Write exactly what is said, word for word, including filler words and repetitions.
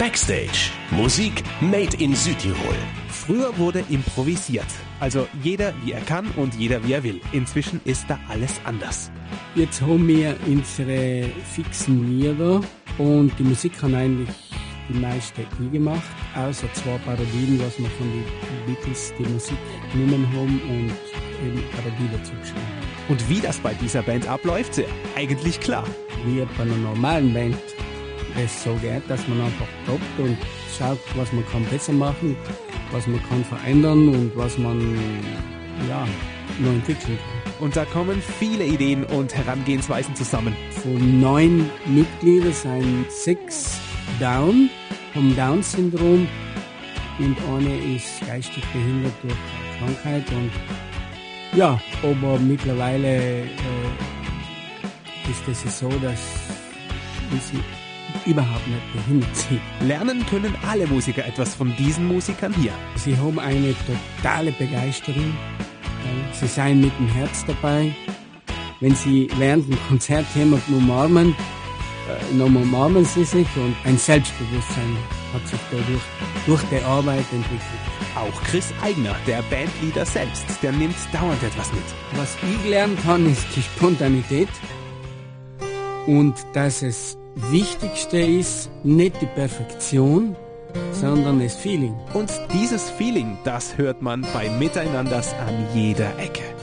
Backstage. Musik made in Südtirol. Früher wurde improvisiert. Also jeder wie er kann und jeder wie er will. Inzwischen ist da alles anders. Jetzt haben wir unsere fixen Lieder und die Musik haben eigentlich die meiste nie gemacht, außer zwei Parodien, was wir von den Beatles die Musik genommen haben und eben Parodie dazu geschrieben. Und wie das bei dieser Band abläuft, eigentlich klar. Wie bei einer normalen Band es so geht, dass man einfach probt und schaut, was man kann besser machen, was man kann verändern und was man ja, noch entwickeln kann. Und da kommen viele Ideen und Herangehensweisen zusammen. Von neun Mitgliedern sind sechs Down, vom Down-Syndrom und eine ist geistig behindert durch Krankheit. Und ja, aber mittlerweile äh, ist es so, dass sie überhaupt nicht behindert sind. Lernen können alle Musiker etwas von diesen Musikern hier. Sie haben eine totale Begeisterung. Sie sind mit dem Herz dabei. Wenn sie während dem Konzert jemanden umarmen, äh, dann umarmen sie sich und ein Selbstbewusstsein hat sich dadurch durch die Arbeit entwickelt. Auch Chris Eigner, der Bandleader selbst, der nimmt dauernd etwas mit. Was ich gelernt habe, ist die Spontanität und dass es Wichtigste ist nicht die Perfektion, sondern das Feeling. Und dieses Feeling, das hört man bei Miteinanders an jeder Ecke.